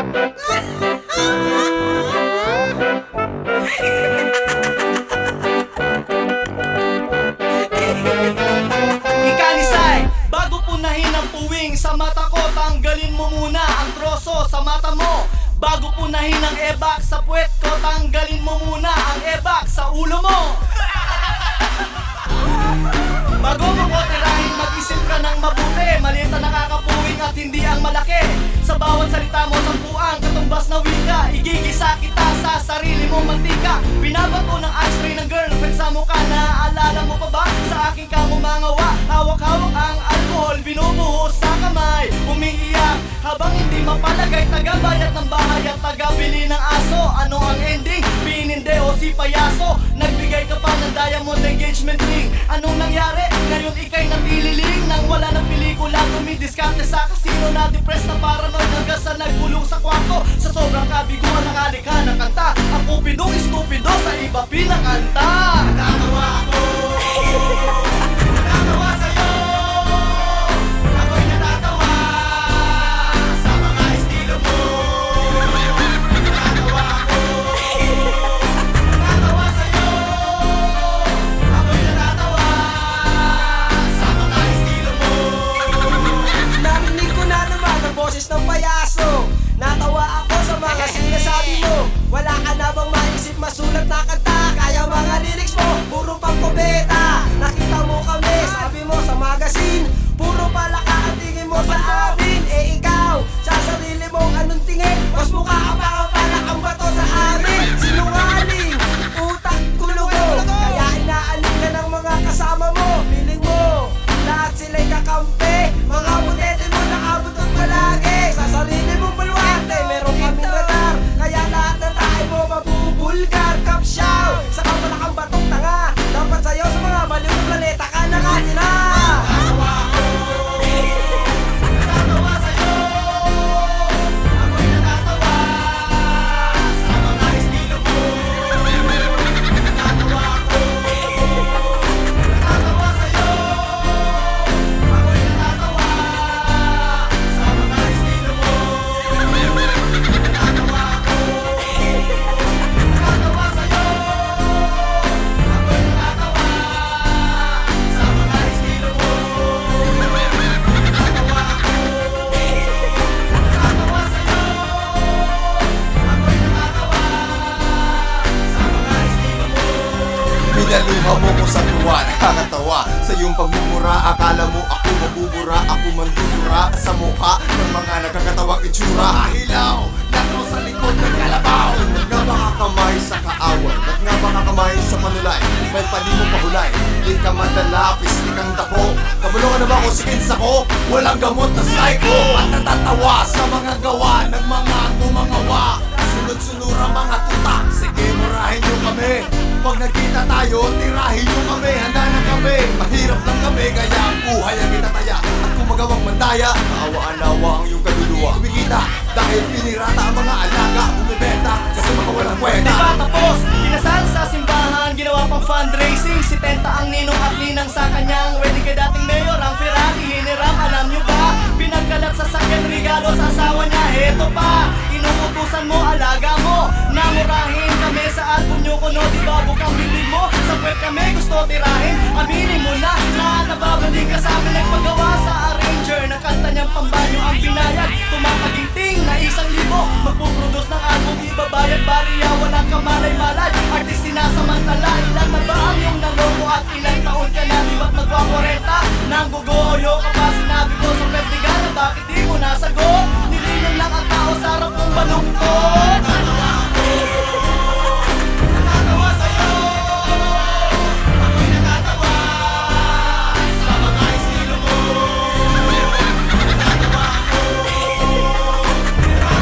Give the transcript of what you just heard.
Ikanisay, bago punahin ang puwing sa mata ko, tanggalin mo muna ang troso sa mata mo. Bago punahin ang ebak sa puwet ko, tanggalin mo muna ang ebak sa ulo mo. Bago mo ko tirahin, mag-isip ka ng mabuti. Maliit na nakakapuwing at hindi ang malaki. Sa bawat salita mo, sampuang katumbas na wika. Igigisa kita sa sarili mong mantika. Binabato ng x-ray ng girlfriend sa mukha. Naaalala mo pa ba sa aking kamumangawa? Hawak-hawak ang alcohol, binubuhos sa kamay. Umiiyak habang hindi mapalagay. Tagabayad ng bahay at tagabili ng aso. Ano ang ending? Pininde o si payaso. Nagbigay ka pa ng diamond engagement ring. Anong nangyari? Ngayon ikay natililing. Nang wala ng pelikula, tumidiskarte sa kasino. Na-depress na paranoid hanggang sa nagpulong sa kwarto. Sa sobrang kabiguan nakalikha ng kanta. Ang kupidong estupido sa iba pinakanta. Natawa ako, natawa sa'yo. Ako'y natatawa sa mga estilo mo. Natawa ako, natawa sa'yo. Ako'y natatawa sa mga estilo mo. Narinig ko na naman ang boses ng payaso. Natawa ako sa mga sinasabi mo. Wala ka na bang maisip masulat na kanta? Kaya mga lyrics mo, puro pang kubeta. Nakita mo kami, sabi mo sa magazine. Puro pala ka ang tingin mo sa amin. Eh ikaw, sa sarili mo anong tingin? Mas mukha ka pa ang pala ang bato sa amin. Sinungaling, utak kulugo. Kaya inaaling ka ng mga kasama mo. Piling mo, lahat sila'y kakampi. Mga butete mo nakabutot palagi. Sa sarili mong bulwate, meron kaming radar. Kaya lahat ng tayo mo mabubulgar. Kapsyaw, sa kapalakang batong tanga. Dapat sa'yo sa mga baliw ng planeta ka nakatira. Natawa ako, natawa sa'yo. Ako'y natatawa sa mga estilo mo. Natawa ako, natawa sa'yo. Ako'y natatawa sa mga estilo mo. Natawa ako, natawa sa'yo. Ako'y natatawa sa mga estilo mo. Natawa ako, natawa sa'yo. Ako'y natatawa sa mga estilo mo. Pinaluha mo ko sa tuwa, nakakatawa sa iyong pagmumura. Akala mo ako mabubura, ako mandudura sa mukha ng mga nakakatawang itsura. Hilaw, lako sa likod ng kalabaw. Ba't nga baka kamay sa kaaway? Ba't nga baka kamay sa manulay? Well, pa di mo pahulay, di ka madala, pistik ang dako. Kabulungan na ba ako sa kinsa ko? Walang gamot na psycho. At natatawa sa mga gawa ng mga gumangawa. Sunod-sunura mga tuta, sige murahin nyo kami. Pag nagkita tayo, tirahin nyo kami. Handa na kami, mahirap lang kami. Kaya ang buhay ang itataya. At kung magawang mandaya, maawa-anawa ang iyong kaluluwa. Kumikita dahil pinirata ang mga alaga. Bumibenta kasi mga walang Di kwenta. ba tapos? Kinasal sa simbahan, ginawa pang fundraising. Si Tenta ang ninong at ninang sa kanyang wedding kay dating mayor. Ang Ferrari hiniram, alam nyo ba? Pinagkalat sa sakyan, regalo sa asawa niya. Heto pa, inuutusan mo, alaga mo. Namurahin kami sa album nyo kuno. Di ba bukang bibig mo? Sa puwet kami gusto tirahin. Aminin mo na nababalik ka sa amin. Nagpagawa sa arranger ng kanta niyang pambanyo ang binayad. Tumapaginting na 1,000. Magpuproduce ng album, ibabayad bariya. Walang kamalay-malay, artist sinasamantala. Ilan na ba ang iyong naloko at ilang taon ka na? Di ba't magwa-40? Nanggugoyo ka pa, sinabi ko sa pertigan na bakit di mo nasagot? Nilinan lang ang tao sa harap kong balungkot. Natawa ako, natawa sa'yo. Ako'y natatawa sa mga estilo mo. Natawa ako, natawa